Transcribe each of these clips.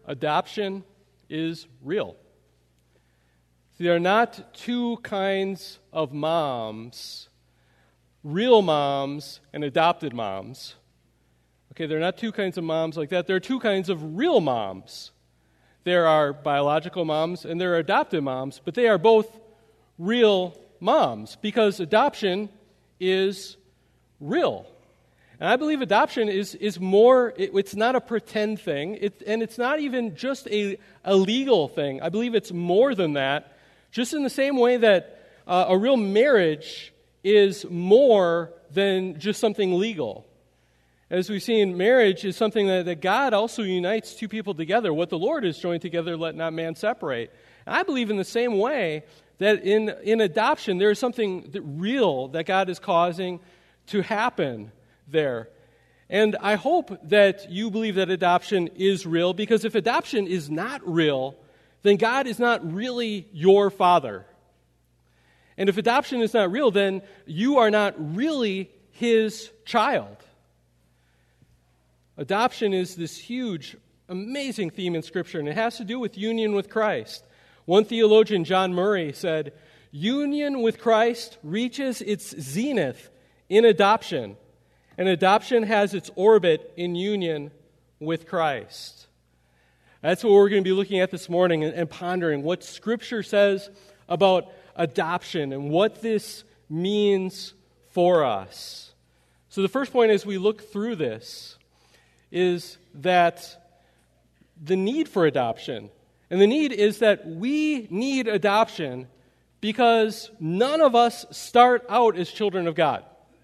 adoption is real. See, there are not two kinds of moms, real moms and adopted moms. Okay, there are not two kinds of moms like that. There are two kinds of real moms. There are biological moms and there are adopted moms, but they are both real moms because adoption is real. And I believe adoption is more, it's not a pretend thing, and it's not even just a legal thing. I believe it's more than that, just in the same way that a real marriage is more than just something legal. As we've seen, marriage is something that God also unites two people together. What the Lord has joined together, let not man separate. And I believe in the same way that in adoption, there is something real that God is causing to happen there. And I hope that you believe that adoption is real, because if adoption is not real, then God is not really your father. And if adoption is not real, then you are not really his child. Adoption is this huge, amazing theme in Scripture, and it has to do with union with Christ. One theologian, John Murray, said, "Union with Christ reaches its zenith in adoption, and adoption has its orbit in union with Christ." That's what we're going to be looking at this morning and pondering what Scripture says about adoption and what this means for us. So the first point as we look through this is that the need for adoption. And the need is that we need adoption because none of us start out as children of God.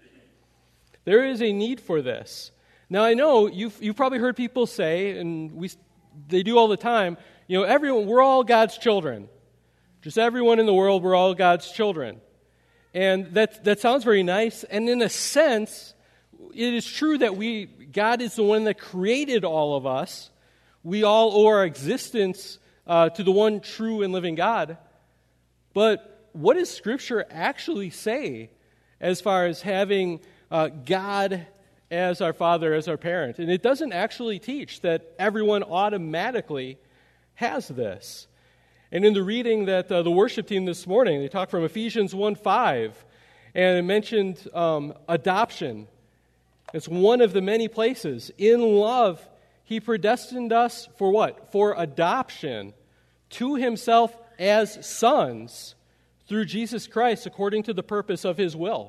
There is a need for this. Now, I know you've probably heard people say, and they do all the time, everyone, we're all God's children. Just everyone in the world, we're all God's children. And that sounds very nice, and in a sense, it is true that God is the one that created all of us. We all owe our existence to the one true and living God. But what does Scripture actually say as far as having God as our father, as our parent? And it doesn't actually teach that everyone automatically has this. And in the reading that the worship team this morning, they talked from Ephesians 1:5, and it mentioned adoption. It's one of the many places. In love, he predestined us for what? For adoption to himself as sons through Jesus Christ according to the purpose of his will.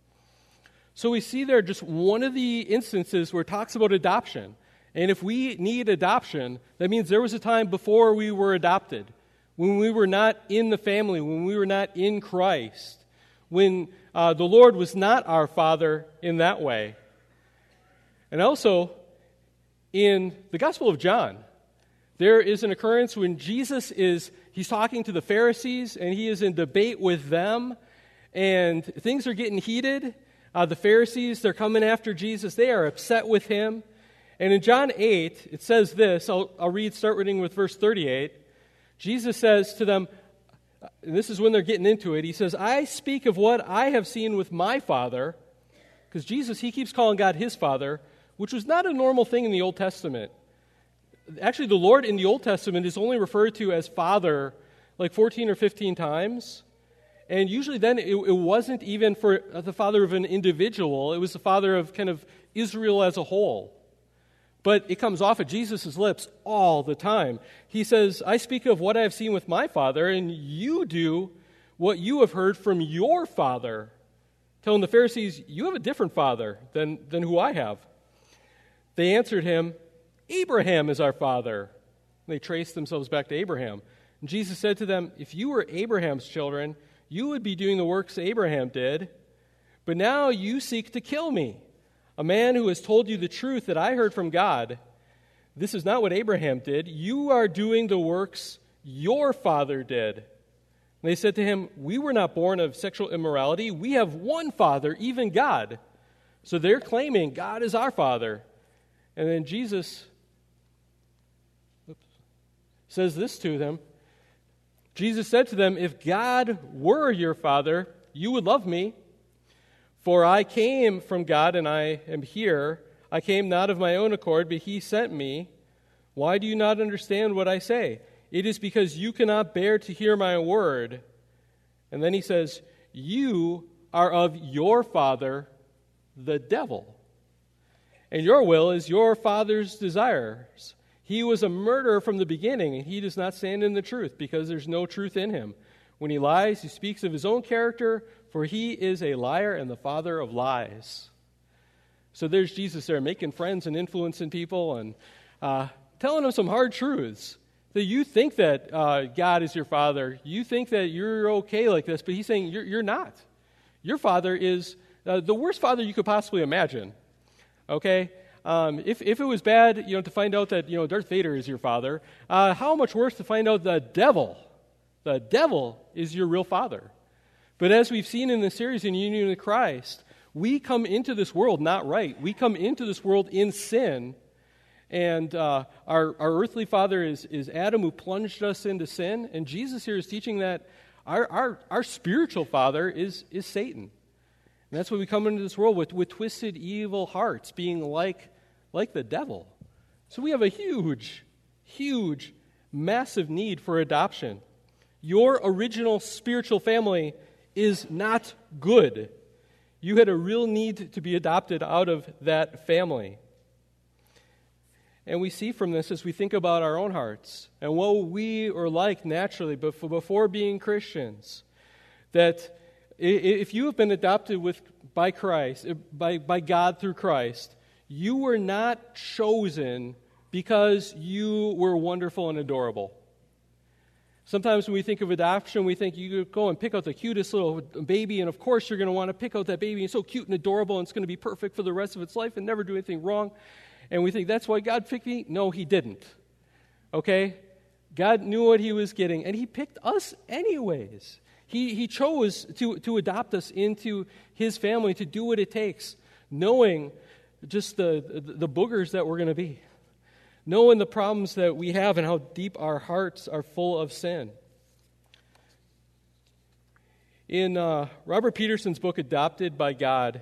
So we see there just one of the instances where it talks about adoption. And if we need adoption, that means there was a time before we were adopted, when we were not in the family, when we were not in Christ, when the Lord was not our Father in that way. And also, in the Gospel of John, there is an occurrence when he's talking to the Pharisees, and he is in debate with them, and things are getting heated. The Pharisees, they're coming after Jesus. They are upset with him. And in John 8, it says this. I'll start reading with verse 38. Jesus says to them, and this is when they're getting into it, he says, "I speak of what I have seen with my Father," because Jesus, he keeps calling God his Father, which was not a normal thing in the Old Testament. Actually, the Lord in the Old Testament is only referred to as Father like 14 or 15 times. And usually then it wasn't even for the father of an individual. It was the father of kind of Israel as a whole. But it comes off of Jesus' lips all the time. He says, "I speak of what I have seen with my Father, and you do what you have heard from your father." Telling the Pharisees, "You have a different father than who I have." They answered him, "Abraham is our father." They traced themselves back to Abraham. And Jesus said to them, "If you were Abraham's children, you would be doing the works Abraham did. But now you seek to kill me, a man who has told you the truth that I heard from God. This is not what Abraham did. You are doing the works your father did." And they said to him, "We were not born of sexual immorality. We have one Father, even God." So they're claiming God is our Father. And then Jesus says this to them. Jesus said to them, "If God were your Father, you would love me. For I came from God and I am here. I came not of my own accord, but he sent me. Why do you not understand what I say? It is because you cannot bear to hear my word. And then he says, you are of your father, the devil. And your will is your father's desires. He was a murderer from the beginning, and he does not stand in the truth, because there's no truth in him. When he lies, he speaks of his own character, for he is a liar and the father of lies. So there's Jesus there, making friends and influencing people, and telling them some hard truths. That you think that God is your father. You think that you're okay like this, but he's saying you're not. Your father is the worst father you could possibly imagine. Okay? If it was bad, to find out that, Darth Vader is your father, how much worse to find out the devil is your real father. But as we've seen in the series in Union with Christ, we come into this world not right. We come into this world in sin, and our earthly father is Adam, who plunged us into sin, and Jesus here is teaching that our spiritual father is Satan. And that's why we come into this world with twisted, evil hearts, being like the devil. So we have a huge, massive need for adoption. Your original spiritual family is not good. You had a real need to be adopted out of that family. And we see from this, as we think about our own hearts and what we are like naturally before being Christians, that if you have been adopted by Christ, by God through Christ, you were not chosen because you were wonderful and adorable. Sometimes when we think of adoption, we think you go and pick out the cutest little baby, and of course you're going to want to pick out that baby. It's so cute and adorable, and it's going to be perfect for the rest of its life and never do anything wrong. And we think, that's why God picked me? No, he didn't. Okay? God knew what he was getting, and he picked us anyways. He chose to adopt us into his family, to do what it takes, knowing just the boogers that we're going to be, knowing the problems that we have and how deep our hearts are full of sin. In Robert Peterson's book, Adopted by God,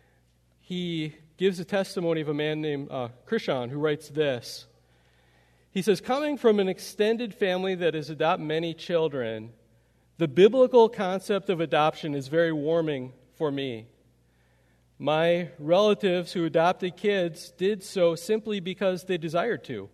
he gives a testimony of a man named Krishan, who writes this. He says, coming from an extended family that has adopted many children, the biblical concept of adoption is very warming for me. My relatives who adopted kids did so simply because they desired to.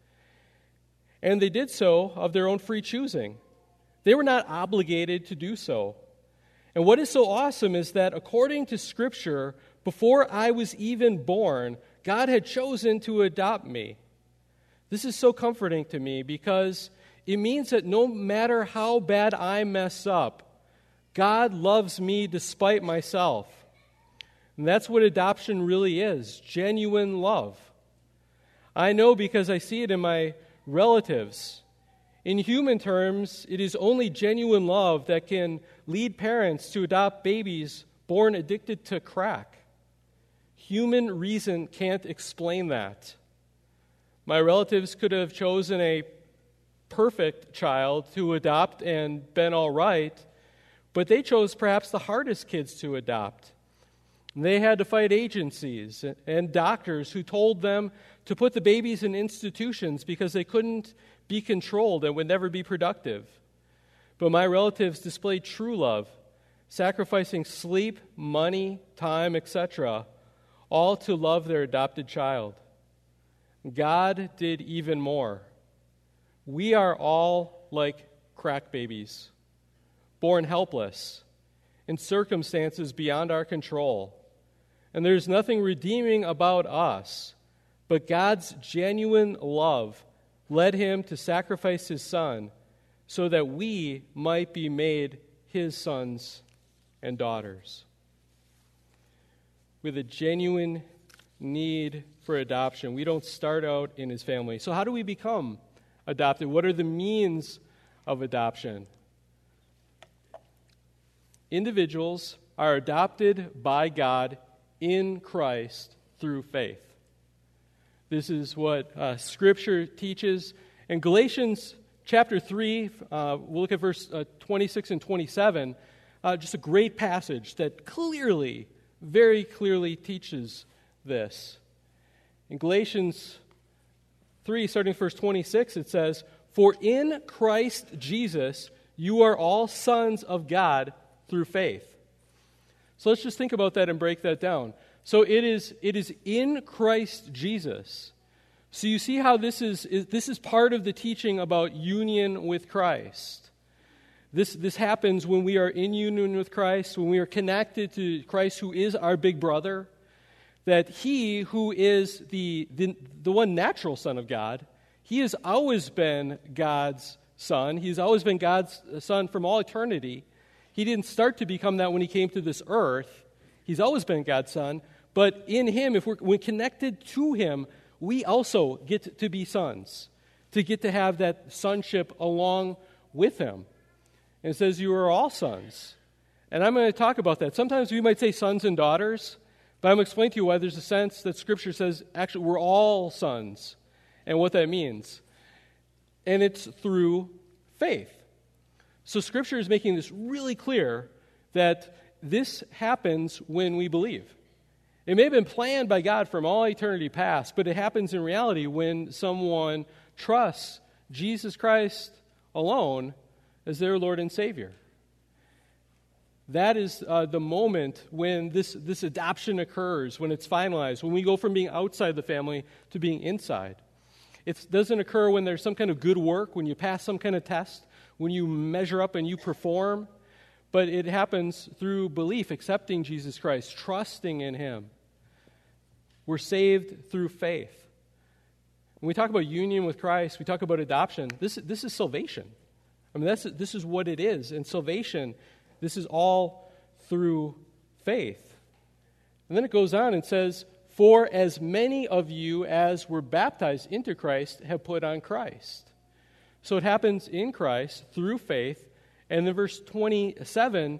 And they did so of their own free choosing. They were not obligated to do so. And what is so awesome is that according to Scripture, before I was even born, God had chosen to adopt me. This is so comforting to me because it means that no matter how bad I mess up, God loves me despite myself. And that's what adoption really is, genuine love. I know because I see it in my relatives. In human terms, it is only genuine love that can lead parents to adopt babies born addicted to crack. Human reason can't explain that. My relatives could have chosen a perfect child to adopt and been all right, but they chose perhaps the hardest kids to adopt. They had to fight agencies and doctors who told them to put the babies in institutions because they couldn't be controlled and would never be productive. But my relatives displayed true love, sacrificing sleep, money, time, etc., all to love their adopted child. God did even more. We are all like crack babies, born helpless, in circumstances beyond our control. And there's nothing redeeming about us, but God's genuine love led him to sacrifice his son so that we might be made his sons and daughters. With a genuine need for adoption, we don't start out in his family. So how do we become adopted? What are the means of adoption? Individuals are adopted by God in Christ through faith. This is what Scripture teaches. In Galatians chapter 3, we'll look at verse 26 and 27, just a great passage that very clearly teaches this. In Galatians 3, starting with verse 26, it says, "For in Christ Jesus you are all sons of God through faith." So let's just think about that and break that down. So it is in Christ Jesus. So you see how this is part of the teaching about union with Christ. This happens when we are in union with Christ, when we are connected to Christ, who is our big brother, that he who is the one natural Son of God, he has always been God's Son. He's always been God's Son from all eternity. He didn't start to become that when he came to this earth. He's always been God's Son. But in him, if we're connected to him, we also get to be sons, to get to have that sonship along with him. And it says you are all sons. And I'm going to talk about that. Sometimes we might say sons and daughters, but I'm going to explain to you why there's a sense that Scripture says, actually, we're all sons, and what that means. And it's through faith. So Scripture is making this really clear that this happens when we believe. It may have been planned by God from all eternity past, but it happens in reality when someone trusts Jesus Christ alone as their Lord and Savior. That is the moment when this adoption occurs, when it's finalized, when we go from being outside the family to being inside. It doesn't occur when there's some kind of good work, when you pass some kind of test, when you measure up and you perform, but it happens through belief, accepting Jesus Christ, trusting in him. We're saved through faith. When we talk about union with Christ, we talk about adoption. This is salvation. I mean, this is what it is. And salvation, this is all through faith. And then it goes on and says, "For as many of you as were baptized into Christ have put on Christ." So it happens in Christ through faith. And then verse 27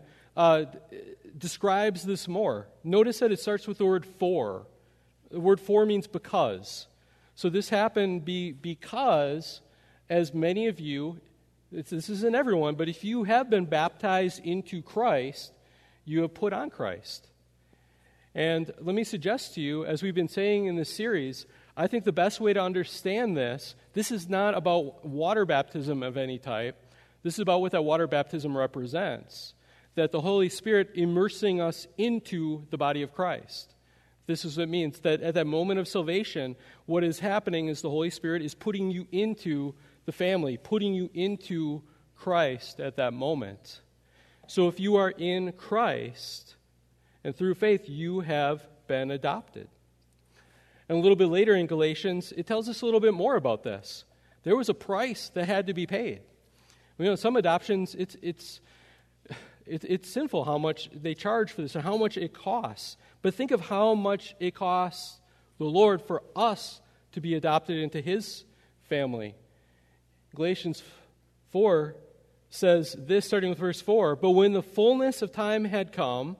describes this more. Notice that it starts with the word "for." The word "for" means because. So this happened because as many of you, this isn't everyone, but if you have been baptized into Christ, you have put on Christ. And let me suggest to you, as we've been saying in this series, I think the best way to understand this is not about water baptism of any type. This is about what that water baptism represents, that the Holy Spirit immersing us into the body of Christ. This is what it means, that at that moment of salvation, what is happening is the Holy Spirit is putting you into the family, putting you into Christ at that moment. So if you are in Christ, and through faith, you have been adopted. And a little bit later in Galatians, it tells us a little bit more about this. There was a price that had to be paid. You know, some adoptions, it's sinful how much they charge for this and how much it costs. But think of how much it costs the Lord for us to be adopted into his family. Galatians 4 says this, starting with verse 4, "But when the fullness of time had come,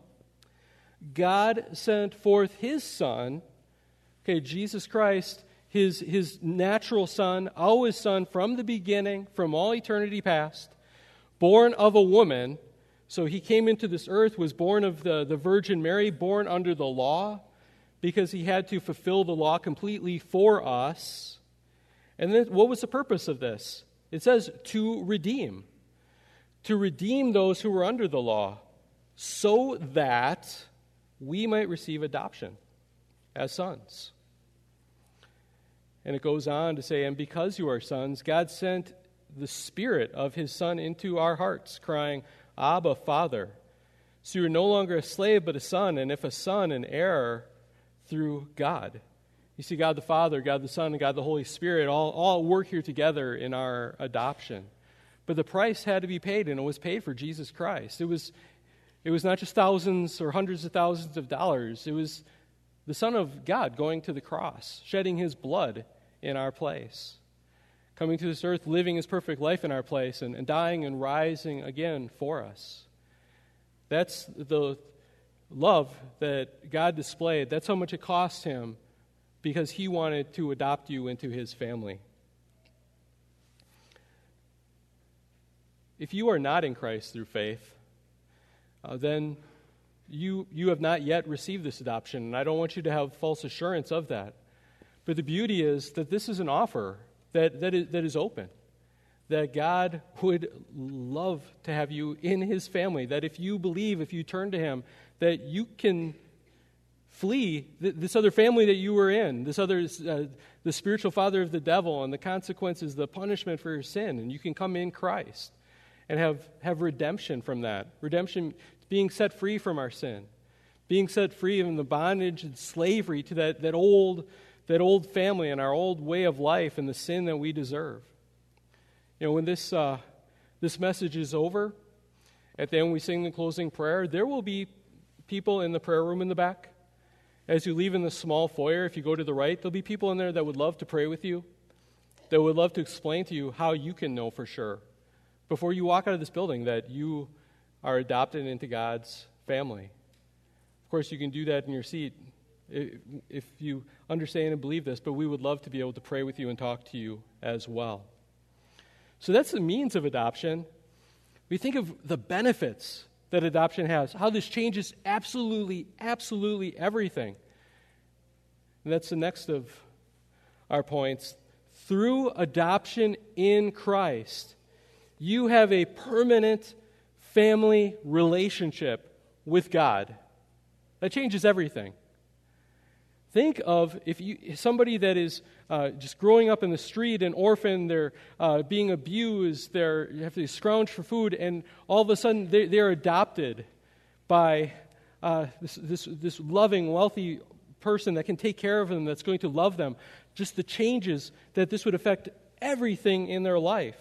God sent forth his Son," Jesus Christ, his natural Son, always Son from the beginning, from all eternity past, born of a woman. So he came into this earth, was born of the Virgin Mary, born under the law, because he had to fulfill the law completely for us. And then what was the purpose of this? It says to redeem those who were under the law, so that we might receive adoption as sons. And it goes on to say, "And because you are sons, God sent the Spirit of his Son into our hearts, crying, 'Abba, Father.' So you are no longer a slave, but a son, and if a son, an heir through God." You see, God the Father, God the Son, and God the Holy Spirit all work here together in our adoption. But the price had to be paid, and it was paid for Jesus Christ. It was not just thousands or hundreds of thousands of dollars. It was the Son of God going to the cross, shedding his blood in our place, coming to this earth, living his perfect life in our place, and dying and rising again for us. That's the love that God displayed. That's how much it cost him, because he wanted to adopt you into his family. If you are not in Christ through faith, then you have not yet received this adoption, and I don't want you to have false assurance of that. But the beauty is that this is an offer that is open, that God would love to have you in his family, that if you believe, if you turn to him, that you can flee this other family that you were in, this other, the spiritual father of the devil and the consequences, the punishment for your sin, and you can come in Christ and have redemption from that. Redemption, being set free from our sin, being set free from the bondage and slavery to that old family and our old way of life and the sin that we deserve. You know, when this message is over, at the end we sing the closing prayer, there will be people in the prayer room in the back. As you leave in the small foyer, if you go to the right, there'll be people in there that would love to pray with you, that would love to explain to you how you can know for sure, before you walk out of this building, that you are adopted into God's family. Of course, you can do that in your seat if you understand and believe this, but we would love to be able to pray with you and talk to you as well. So that's the means of adoption. We think of the benefits that adoption has, how this changes absolutely everything. And that's the next of our points. Through adoption in Christ, you have a permanent family relationship with God. That changes everything. Think of somebody that is just growing up in the street, an orphan, they're being abused, you have to scrounge for food, and all of a sudden they're adopted by this loving, wealthy person that can take care of them, that's going to love them. Just the changes that this would affect everything in their life.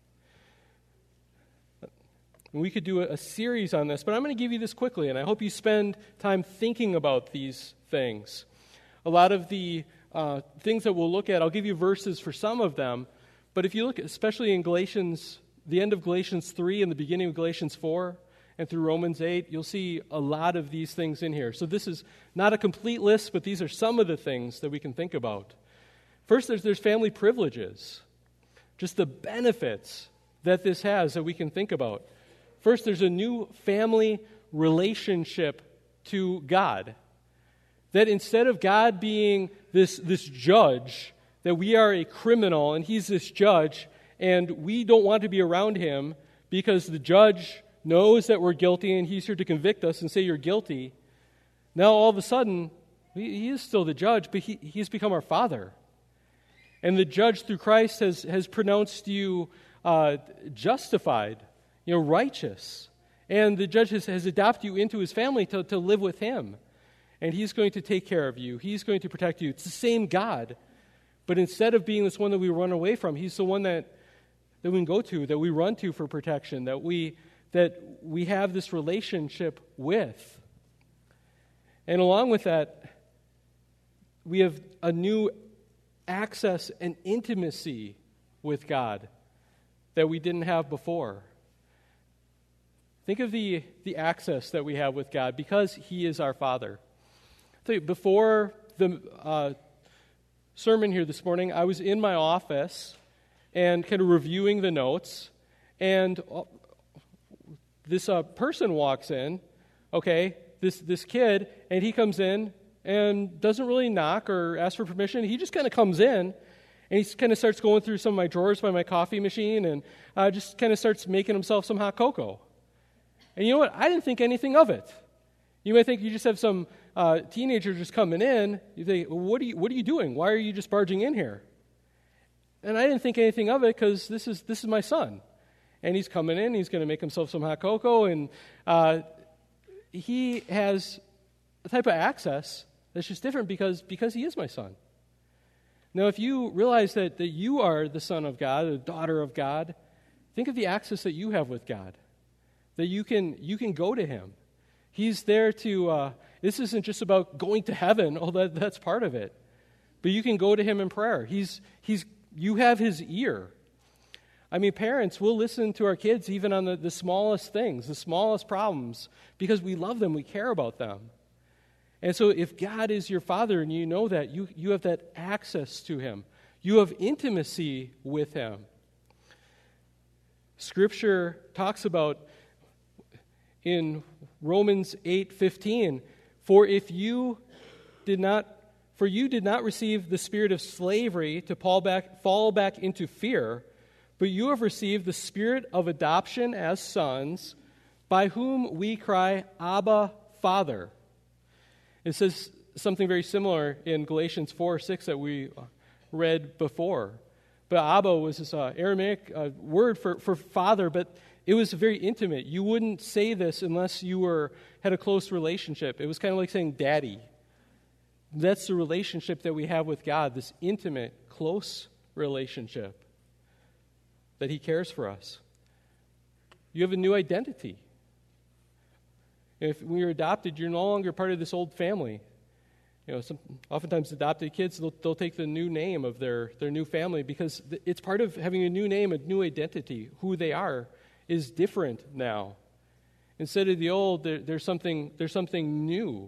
And we could do a series on this, but I'm going to give you this quickly, and I hope you spend time thinking about these things. A lot of the things that we'll look at, I'll give you verses for some of them, but if you look especially in Galatians, the end of Galatians 3 and the beginning of Galatians 4 and through Romans 8, you'll see a lot of these things in here. So this is not a complete list, but these are some of the things that we can think about. First, there's family privileges, just the benefits that this has that we can think about. First, there's a new family relationship to God. That instead of God being this judge, that we are a criminal and he's this judge, and we don't want to be around him because the judge knows that we're guilty and he's here to convict us and say you're guilty. Now all of a sudden, he is still the judge, but he's become our father. And the judge through Christ has pronounced you justified, righteous. And the judge has adopted you into his family to live with him. And he's going to take care of you. He's going to protect you. It's the same God. But instead of being this one that we run away from, he's the one that we can go to, that we run to for protection, that we have this relationship with. And along with that, we have a new access and intimacy with God that we didn't have before. Think of the access that we have with God because he is our Father. Before the sermon here this morning, I was in my office and kind of reviewing the notes, and this person walks in, this kid, and he comes in and doesn't really knock or ask for permission. He just kind of comes in, and he kind of starts going through some of my drawers by my coffee machine and just kind of starts making himself some hot cocoa. And you know what? I didn't think anything of it. You might think you just have some teenager just coming in. You think, well, what are you doing? Why are you just barging in here? And I didn't think anything of it because this is my son. And he's coming in. He's going to make himself some hot cocoa. And he has a type of access that's just different because he is my son. Now, if you realize that you are the son of God, the daughter of God, think of the access that you have with God. That you can go to him. He's there to, this isn't just about going to heaven, although that's part of it. But you can go to him in prayer. You have his ear. I mean, parents, we'll listen to our kids even on the smallest things, the smallest problems, because we love them, we care about them. And so if God is your Father and you know that, you have that access to him. You have intimacy with him. Scripture talks about in Romans 8:15, for if you did not For you did not receive the spirit of slavery to fall back into fear, but you have received the spirit of adoption as sons, by whom we cry, Abba, Father. It says something very similar in Galatians 4:6 that we read before. But Abba was this Aramaic word for father, but it was very intimate. You wouldn't say this unless you had a close relationship. It was kind of like saying daddy. That's the relationship that we have with God, this intimate, close relationship that He cares for us. You have a new identity. When you're adopted, you're no longer part of this old family. Oftentimes adopted kids, they'll take the new name of their new family because it's part of having a new name, a new identity. Who they are is different now. Instead of the old, there's something new.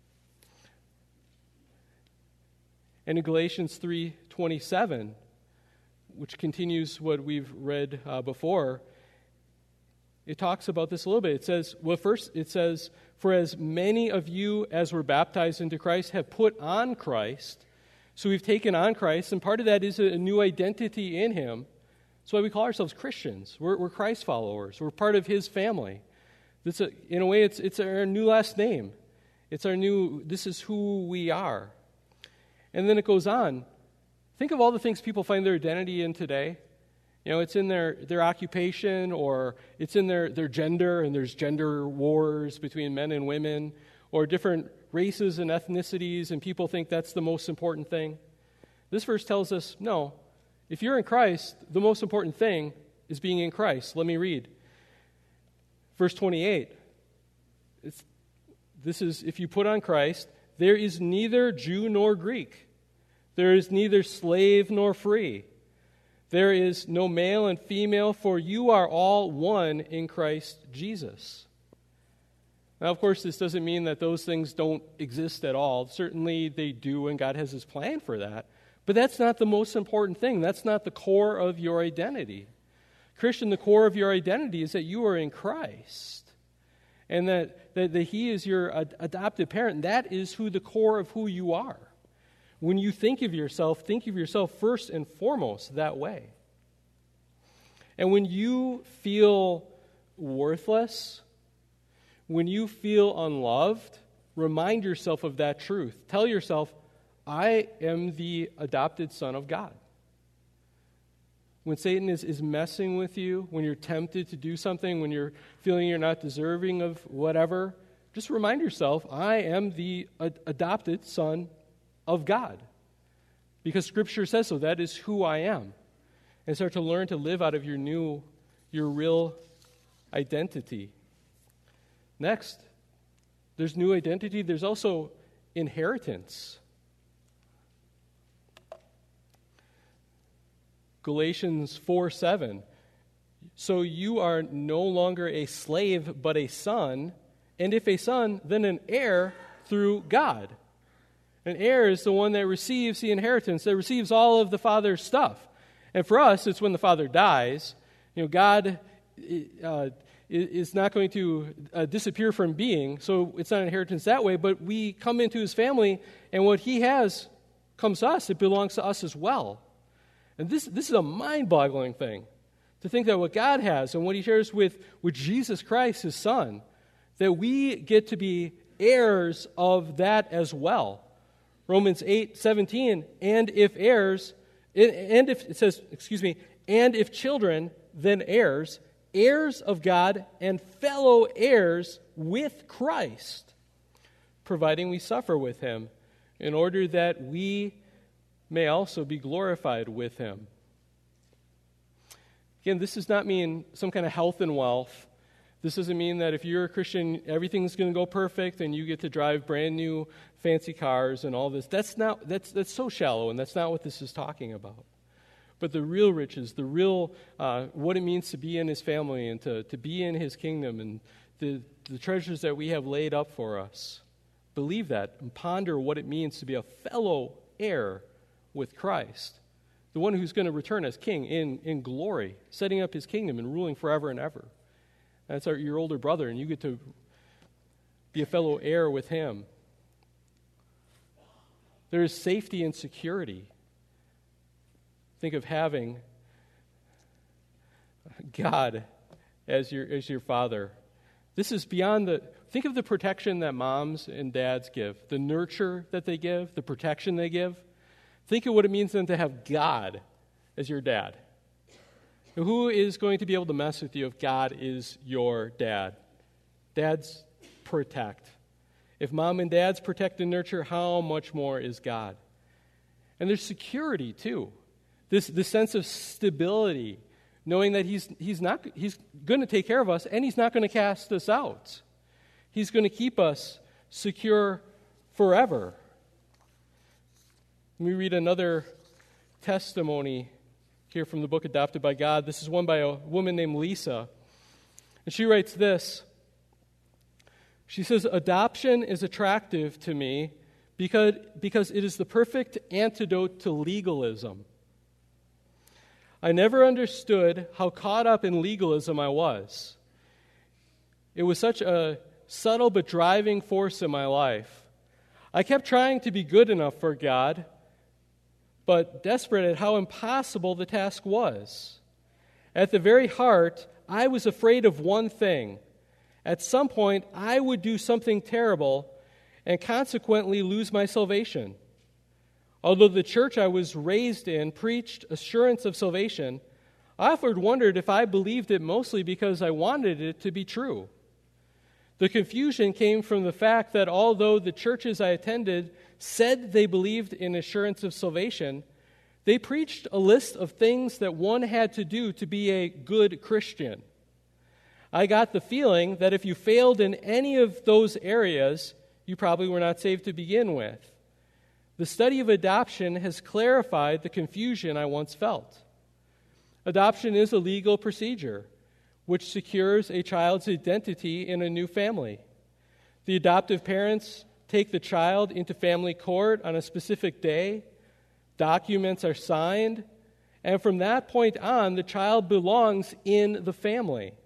And in Galatians 3:27, which continues what we've read before, it talks about this a little bit. It says, for as many of you as were baptized into Christ have put on Christ. So we've taken on Christ, and part of that is a new identity in Him. That's why we call ourselves Christians. We're Christ followers. We're part of His family. In a way, it's our new last name. This is who we are. And then it goes on. Think of all the things people find their identity in today. It's in their occupation, or it's in their gender, and there's gender wars between men and women, or different races and ethnicities, and people think that's the most important thing. This verse tells us, no, if you're in Christ, the most important thing is being in Christ. Let me read. Verse 28. This is, if you put on Christ, there is neither Jew nor Greek. There is neither slave nor free. There is no male and female, for you are all one in Christ Jesus. Now, of course, this doesn't mean that those things don't exist at all. Certainly they do, and God has His plan for that. But that's not the most important thing. That's not the core of your identity. Christian, the core of your identity is that you are in Christ, and that He is your adopted parent. That is the core of who you are. When you think of yourself first and foremost that way. And when you feel worthless, when you feel unloved, remind yourself of that truth. Tell yourself, I am the adopted son of God. When Satan is messing with you, when you're tempted to do something, when you're feeling you're not deserving of whatever, just remind yourself, I am the adopted son of God. Because Scripture says so. That is who I am. And start to learn to live out of your real identity. Next, there's new identity. There's also inheritance. Galatians 4:7. So you are no longer a slave, but a son, and if a son, then an heir through God. An heir is the one that receives the inheritance, that receives all of the Father's stuff. And for us, it's when the Father dies. God is not going to disappear from being, so it's not an inheritance that way, but we come into His family, and what He has comes to us. It belongs to us as well. And this is a mind-boggling thing, to think that what God has and what He shares with Jesus Christ, His Son, that we get to be heirs of that as well. Romans 8:17, and if children, then heirs, heirs of God and fellow heirs with Christ, providing we suffer with Him, in order that we may also be glorified with Him. Again, this does not mean some kind of health and wealth. This doesn't mean that if you're a Christian, everything's going to go perfect and you get to drive brand new fancy cars and all this. That's so shallow, and that's not what this is talking about. But the real riches, the real what it means to be in His family and to be in His kingdom, and the treasures that we have laid up for us. Believe that and ponder what it means to be a fellow heir with Christ, the one who's going to return as king in glory, setting up His kingdom and ruling forever and ever. That's your older brother, and you get to be a fellow heir with him. There is safety and security. Think of having God as your father. This is beyond think of the protection that moms and dads give, the nurture that they give, the protection they give. Think of what it means then to have God as your dad. Who is going to be able to mess with you if God is your dad? Dads protect. If mom and dads protect and nurture, how much more is God? And there's security too. This sense of stability, knowing that he's going to take care of us and he's not going to cast us out. He's going to keep us secure forever. Let me read another testimony here from the book Adopted by God. This is one by a woman named Lisa. And she writes this. She says, "Adoption is attractive to me because it is the perfect antidote to legalism. I never understood how caught up in legalism I was. It was such a subtle but driving force in my life. I kept trying to be good enough for God, but desperate at how impossible the task was. At the very heart, I was afraid of one thing. At some point, I would do something terrible and consequently lose my salvation. Although the church I was raised in preached assurance of salvation, I often wondered if I believed it mostly because I wanted it to be true. The confusion came from the fact that although the churches I attended said they believed in assurance of salvation, they preached a list of things that one had to do to be a good Christian. I got the feeling that if you failed in any of those areas, you probably were not saved to begin with. The study of adoption has clarified the confusion I once felt. Adoption is a legal procedure which secures a child's identity in a new family. The adoptive parents take the child into family court on a specific day, documents are signed, and from that point on, the child belongs in the family.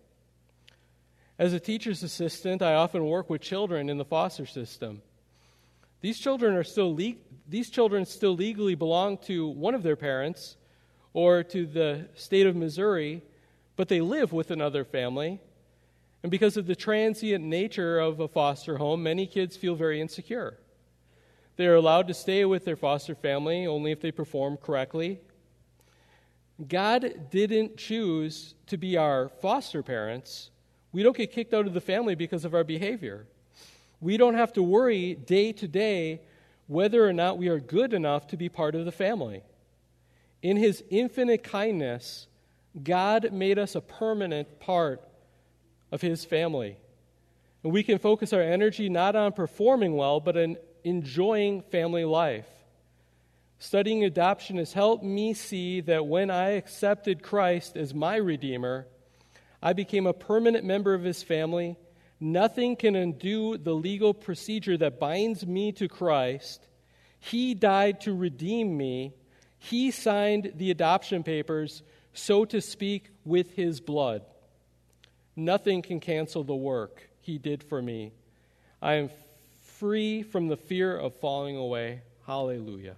As a teacher's assistant, I often work with children in the foster system. These children still legally belong to one of their parents or to the state of Missouri, but they live with another family. And because of the transient nature of a foster home, many kids feel very insecure. They are allowed to stay with their foster family only if they perform correctly. God didn't choose to be our foster parents. We don't get kicked out of the family because of our behavior. We don't have to worry day to day whether or not we are good enough to be part of the family. In His infinite kindness, God made us a permanent part of His family. And we can focus our energy not on performing well, but on enjoying family life. Studying adoption has helped me see that when I accepted Christ as my Redeemer, I became a permanent member of His family. Nothing can undo the legal procedure that binds me to Christ. He died to redeem me. He signed the adoption papers, so to speak, with His blood. Nothing can cancel the work He did for me. I am free from the fear of falling away. Hallelujah.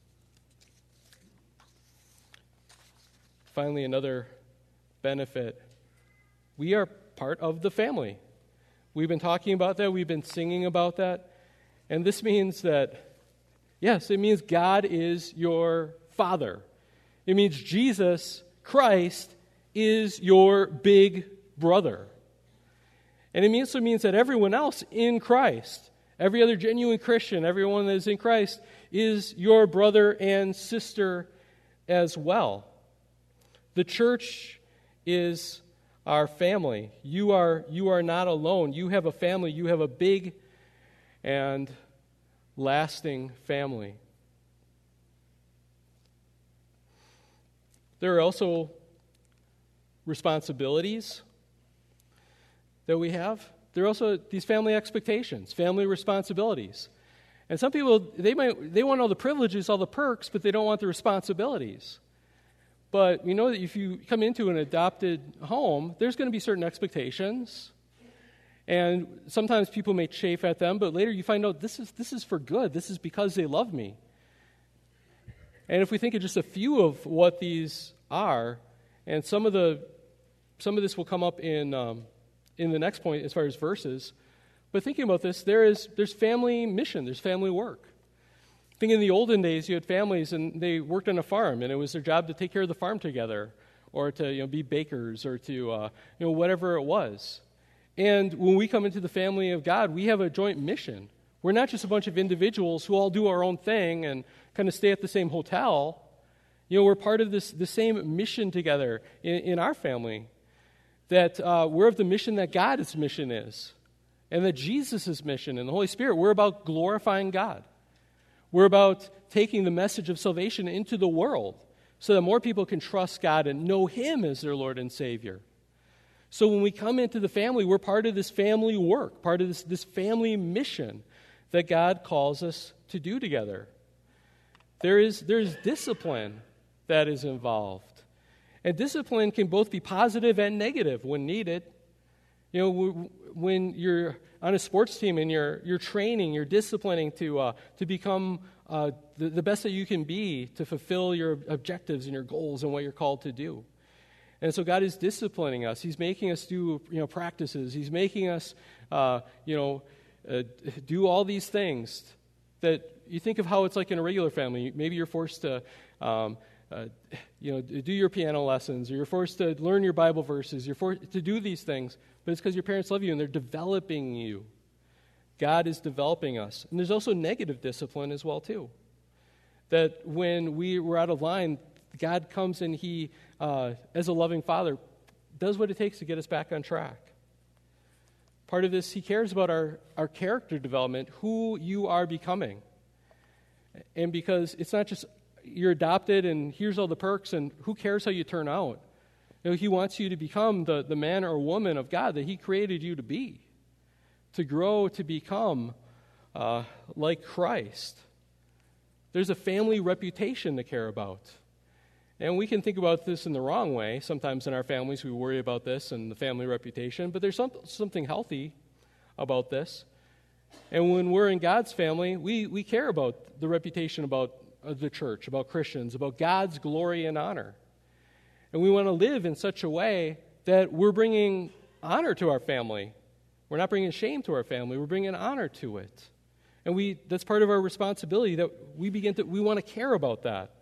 Finally, another benefit. We are part of the family. We've been talking about that. We've been singing about that. And this means that, yes, it means God is your Father. It means Jesus Christ is your big brother. And it also means that everyone else in Christ, every other genuine Christian, everyone that is in Christ, is your brother and sister as well. The church is our family. You are not alone. You have a family. You have a big and lasting family. There are also responsibilities that we have. There are also these family expectations, family responsibilities. And some people, they want all the privileges, all the perks, but they don't want the responsibilities. But we know that if you come into an adopted home, there's going to be certain expectations. And sometimes people may chafe at them, but later you find out this is for good. This is because they love me. And if we think of just a few of what these are, and some of this will come up in the next point as far as verses, but thinking about this, there's family mission, there's family work. I think in the olden days, you had families and they worked on a farm, and it was their job to take care of the farm together, or to be bakers, or to whatever it was. And when we come into the family of God, we have a joint mission. We're not just a bunch of individuals who all do our own thing and kind of stay at the same hotel. We're part of the same mission together in our family. That we're of the mission that God's mission is, and that Jesus' mission and the Holy Spirit. We're about glorifying God. We're about taking the message of salvation into the world so that more people can trust God and know Him as their Lord and Savior. So when we come into the family, we're part of this family work, part of this family mission that God calls us to do together. There's discipline that is involved. And discipline can both be positive and negative when needed. When you're on a sports team and you're training, you're disciplining to become the best that you can be to fulfill your objectives and your goals and what you're called to do. And so God is disciplining us. He's making us do practices. He's making us do all these things that you think of how it's like in a regular family. Maybe you're forced to do your piano lessons, or you're forced to learn your Bible verses. You're forced to do these things, but it's because your parents love you and they're developing you. God is developing us. And there's also negative discipline as well, too. That when we're out of line, God comes and He, as a loving Father, does what it takes to get us back on track. Part of this, He cares about our character development, who you are becoming. And because it's not just you're adopted and here's all the perks and who cares how you turn out. He wants you to become the man or woman of God that He created you to be, to grow to become like Christ. There's a family reputation to care about. And we can think about this in the wrong way. Sometimes in our families we worry about this and the family reputation, but there's something healthy about this. And when we're in God's family, we care about the reputation about the church, about Christians, about God's glory and honor. And we want to live in such a way that we're bringing honor to our family. We're not bringing shame to our family. We're bringing honor to it. And that's part of our responsibility, that we want to care about that.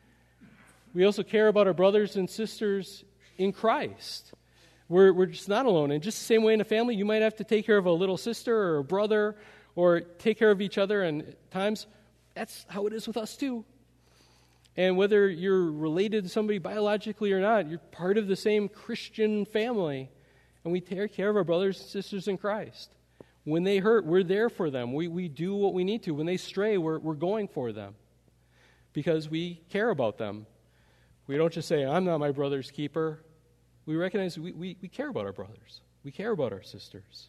We also care about our brothers and sisters in Christ. We're just not alone. And just the same way in a family, you might have to take care of a little sister or a brother or take care of each other, and at times that's how it is with us too. And whether you're related to somebody biologically or not, you're part of the same Christian family. And we take care of our brothers and sisters in Christ. When they hurt, we're there for them. We do what we need to. When they stray, we're going for them because we care about them. We don't just say, I'm not my brother's keeper. We recognize we care about our brothers. We care about our sisters.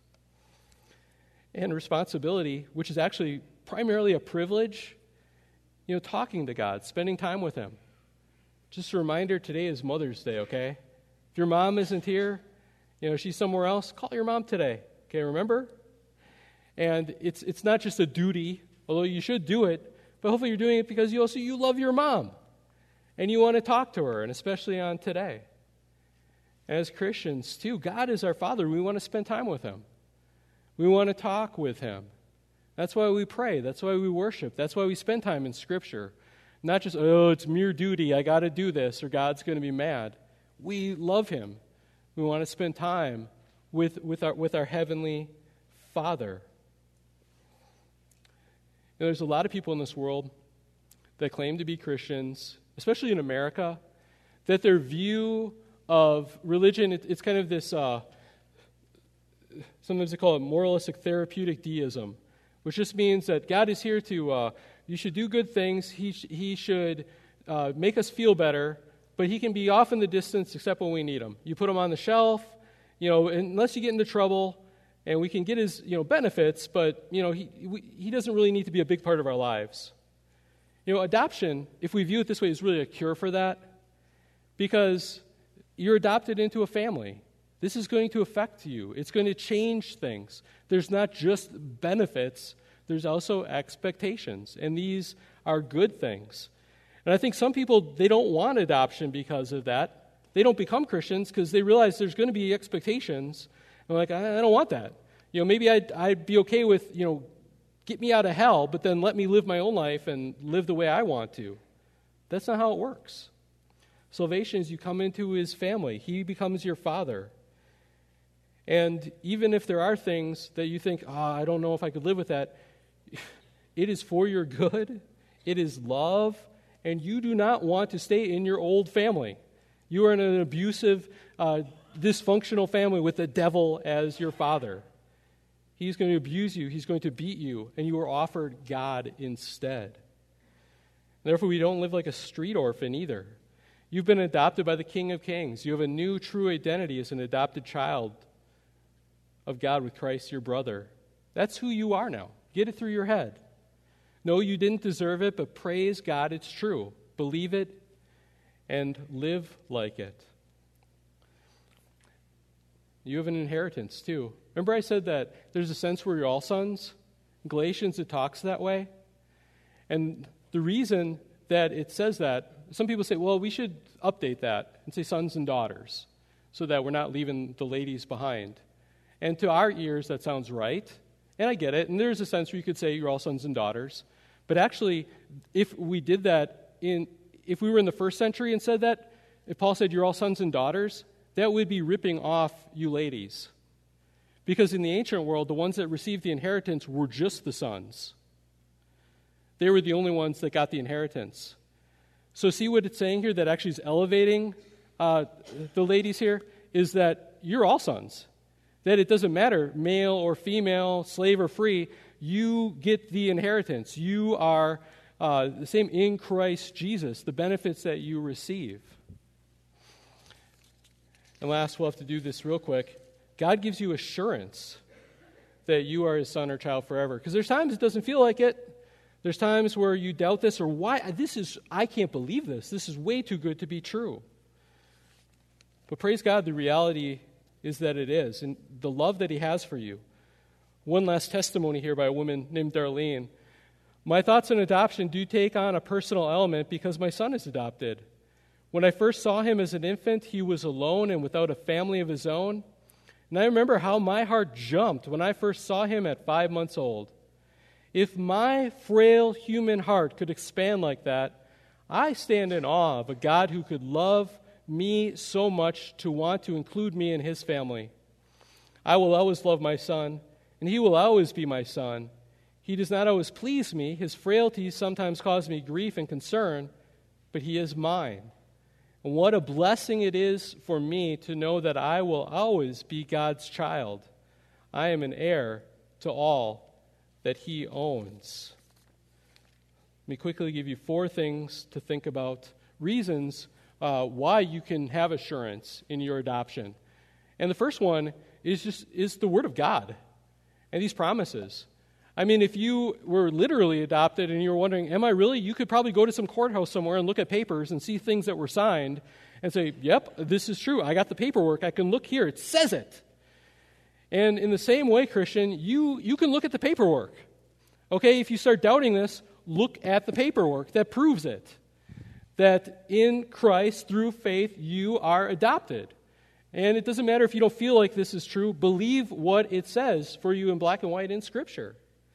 And responsibility, which is actually primarily a privilege, talking to God, spending time with Him. Just a reminder, today is Mother's Day, okay? If your mom isn't here, she's somewhere else, call your mom today, okay, remember? And it's not just a duty, although you should do it, but hopefully you're doing it because you love your mom, and you want to talk to her, and especially on today. And as Christians, too, God is our Father. We want to spend time with Him. We want to talk with Him. That's why we pray. That's why we worship. That's why we spend time in Scripture. Not just, it's mere duty, I got to do this, or God's going to be mad. We love Him. We want to spend time with our Heavenly Father. There's a lot of people in this world that claim to be Christians, especially in America, that their view of religion, it's kind of this, sometimes they call it moralistic therapeutic deism, which just means that God is here to, you should do good things, He should make us feel better, but He can be off in the distance except when we need Him. You put Him on the shelf, unless you get into trouble, and we can get His, benefits, but, He doesn't really need to be a big part of our lives. Adoption, if we view it this way, is really a cure for that, because you're adopted into a family. This is going to affect you. It's going to change things. There's not just benefits, there's also expectations, and these are good things. And I think some people, they don't want adoption because of that. They don't become Christians because they realize there's going to be expectations. And like, I don't want that. Maybe I'd be okay with, get me out of hell, but then let me live my own life and live the way I want to. That's not how it works. Salvation is you come into his family. He becomes your father. And even if there are things that you think, I don't know if I could live with that, it is for your good. It is love. And you do not want to stay in your old family. You are in an abusive, dysfunctional family with the devil as your father. He's going to abuse you. He's going to beat you. And you are offered God instead. Therefore, we don't live like a street orphan either. You've been adopted by the King of Kings. You have a new true identity as an adopted child of God with Christ, your brother. That's who you are now. Get it through your head. No, you didn't deserve it, but praise God, it's true. Believe it and live like it. You have an inheritance too. Remember I said that there's a sense where you're all sons? In Galatians, it talks that way. And the reason that it says that, some people say, well, we should update that and say sons and daughters so that we're not leaving the ladies behind. And to our ears, that sounds right. And I get it. And there's a sense where you could say you're all sons and daughters. But actually, if we did that, if we were in the first century and said that, if Paul said you're all sons and daughters, that would be ripping off you ladies. Because in the ancient world, the ones that received the inheritance were just the sons. They were the only ones that got the inheritance. So see what it's saying here that actually is elevating the ladies here? Is that you're all sons. That it doesn't matter, male or female, slave or free, you get the inheritance. You are the same in Christ Jesus, the benefits that you receive. And last, we'll have to do this real quick. God gives you assurance that you are his son or child forever. Because there's times it doesn't feel like it. There's times where you doubt this or I can't believe this. This is way too good to be true. But praise God, the reality is that it is, and the love that he has for you. One last testimony here by a woman named Darlene. My thoughts on adoption do take on a personal element because my son is adopted. When I first saw him as an infant, he was alone and without a family of his own. And I remember how my heart jumped when I first saw him at 5 months old. If my frail human heart could expand like that, I stand in awe of a God who could love me so much to want to include me in his family. I will always love my son, and he will always be my son. He does not always please me. His frailties sometimes cause me grief and concern, but he is mine. And what a blessing it is for me to know that I will always be God's child. I am an heir to all that he owns. Let me quickly give you 4 things to think about, reasons why you can have assurance in your adoption. And the first one is the Word of God and these promises. I mean, if you were literally adopted and you were wondering, am I really? You could probably go to some courthouse somewhere and look at papers and see things that were signed and say, yep, this is true. I got the paperwork. I can look here. It says it. And in the same way, Christian, you can look at the paperwork. Okay, if you start doubting this, look at the paperwork that proves it. That in Christ, through faith, you are adopted. And it doesn't matter if you don't feel like this is true. Believe what it says for you in black and white in Scripture.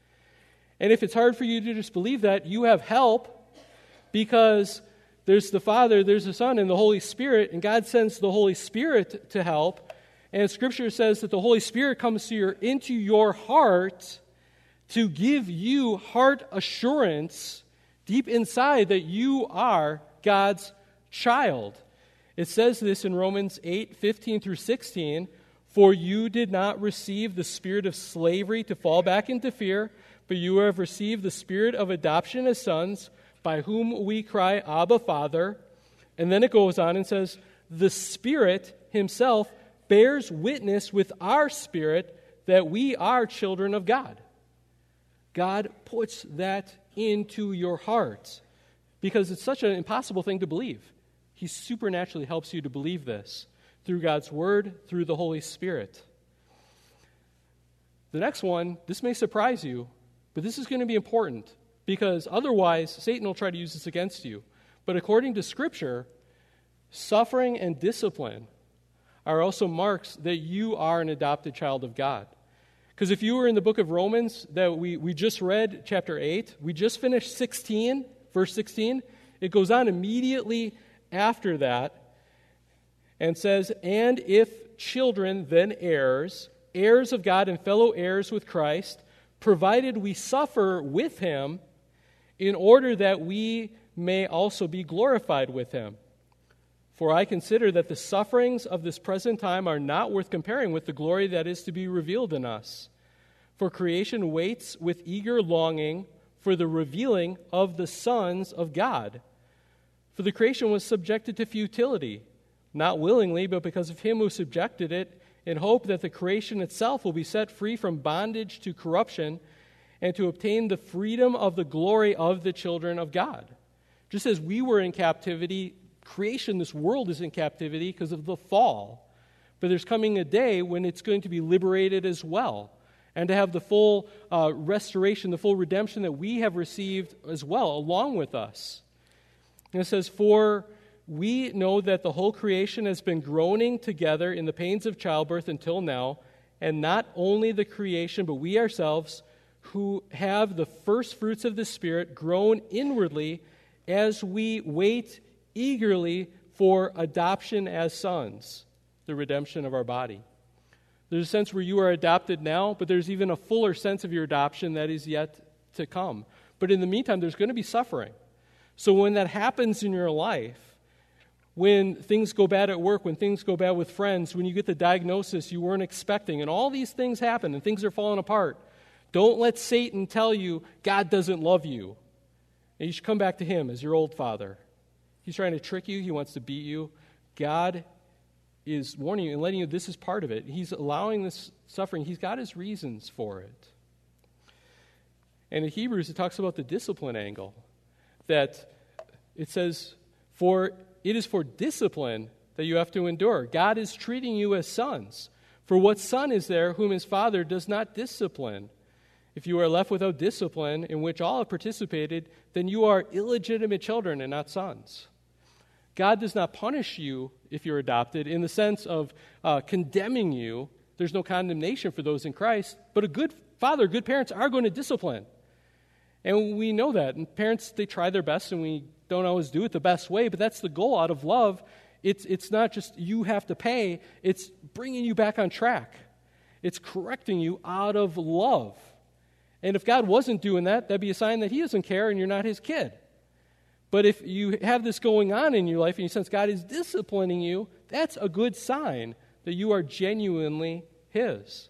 And if it's hard for you to just believe that, you have help because there's the Father, there's the Son, and the Holy Spirit, and God sends the Holy Spirit to help. And Scripture says that the Holy Spirit comes into your heart to give you heart assurance deep inside that you are God's child. It says this in Romans 8:15 through 16, "For you did not receive the spirit of slavery to fall back into fear, but you have received the spirit of adoption as sons, by whom we cry, Abba, Father." And then it goes on and says, "The Spirit himself bears witness with our spirit that we are children of God." God puts that into your heart because it's such an impossible thing to believe. He supernaturally helps you to believe this through God's Word, through the Holy Spirit. The next one, this may surprise you, but this is going to be important because otherwise Satan will try to use this against you. But according to Scripture, suffering and discipline are also marks that you are an adopted child of God. Because if you were in the book of Romans that we just read, chapter 8, we just finished 16, verse 16. It goes on immediately after that and says, "And if children, then heirs, heirs of God and fellow heirs with Christ, provided we suffer with him, in order that we may also be glorified with him. For I consider that the sufferings of this present time are not worth comparing with the glory that is to be revealed in us. For creation waits with eager longing for the revealing of the sons of God. For the creation was subjected to futility, not willingly, but because of him who subjected it, in hope that the creation itself will be set free from bondage to corruption and to obtain the freedom of the glory of the children of God." Just as we were in captivity, creation, this world is in captivity because of the fall. But there's coming a day when it's going to be liberated as well, and to have the full restoration, the full redemption that we have received as well, along with us. And it says, "For we know that the whole creation has been groaning together in the pains of childbirth until now, and not only the creation, but we ourselves, who have the first fruits of the Spirit, groan inwardly as we wait eagerly for adoption as sons," the redemption of our body. There's a sense where you are adopted now, but there's even a fuller sense of your adoption that is yet to come. But in the meantime, there's going to be suffering. So when that happens in your life, when things go bad at work, when things go bad with friends, when you get the diagnosis you weren't expecting, and all these things happen and things are falling apart, don't let Satan tell you God doesn't love you. And you should come back to him as your old father. He's trying to trick you. He wants to beat you. God is warning you and letting you know this is part of it. He's allowing this suffering. He's got his reasons for it. And in Hebrews, it talks about the discipline angle. That it says, "For it is for discipline that you have to endure. God is treating you as sons. For what son is there whom his father does not discipline? If you are left without discipline, in which all have participated, then you are illegitimate children and not sons." God does not punish you if you're adopted in the sense of condemning you. There's no condemnation for those in Christ. But a good father, good parents are going to discipline. And we know that. And parents, they try their best, and we don't always do it the best way, but that's the goal out of love. It's not just you have to pay. It's bringing you back on track. It's correcting you out of love. And if God wasn't doing that, that'd be a sign that he doesn't care and you're not his kid. But if you have this going on in your life and you sense God is disciplining you, that's a good sign that you are genuinely his.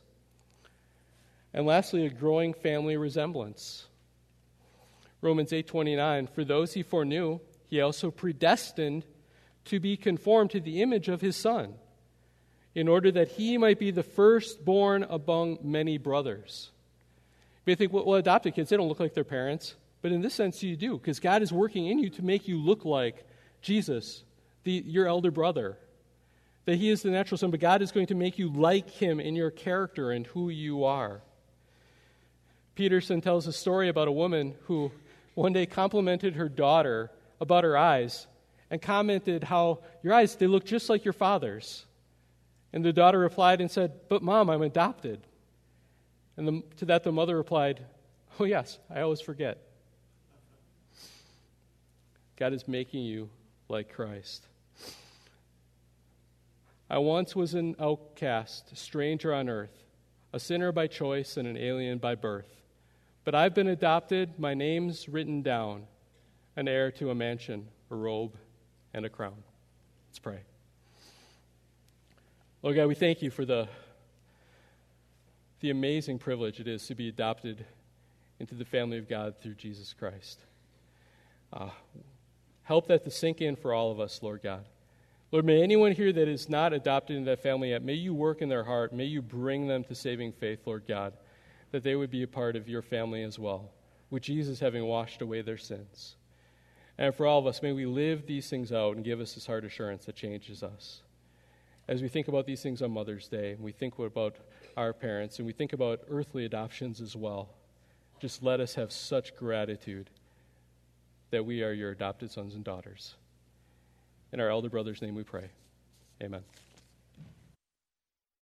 And lastly, a growing family resemblance. Romans 8:29, "For those he foreknew, he also predestined to be conformed to the image of his Son, in order that he might be the firstborn among many brothers." You think, well, adopted kids, they don't look like their parents. But in this sense, you do, because God is working in you to make you look like Jesus, your elder brother. That he is the natural son, but God is going to make you like him in your character and who you are. Peterson tells a story about a woman who one day complimented her daughter about her eyes and commented how, "Your eyes, they look just like your father's." And the daughter replied and said, "But Mom, I'm adopted." And to that the mother replied, "Oh yes, I always forget." God is making you like Christ. "I once was an outcast, a stranger on earth, a sinner by choice and an alien by birth. But I've been adopted, my name's written down, an heir to a mansion, a robe, and a crown." Let's pray. Lord God, we thank you for the amazing privilege it is to be adopted into the family of God through Jesus Christ. Help that to sink in for all of us, Lord God. Lord, may anyone here that is not adopted into that family yet, may you work in their heart, may you bring them to saving faith, Lord God, that they would be a part of your family as well, with Jesus having washed away their sins. And for all of us, may we live these things out and give us this heart assurance that changes us. As we think about these things on Mother's Day, and we think about our parents, and we think about earthly adoptions as well, just let us have such gratitude that we are your adopted sons and daughters. In our elder brother's name we pray. Amen.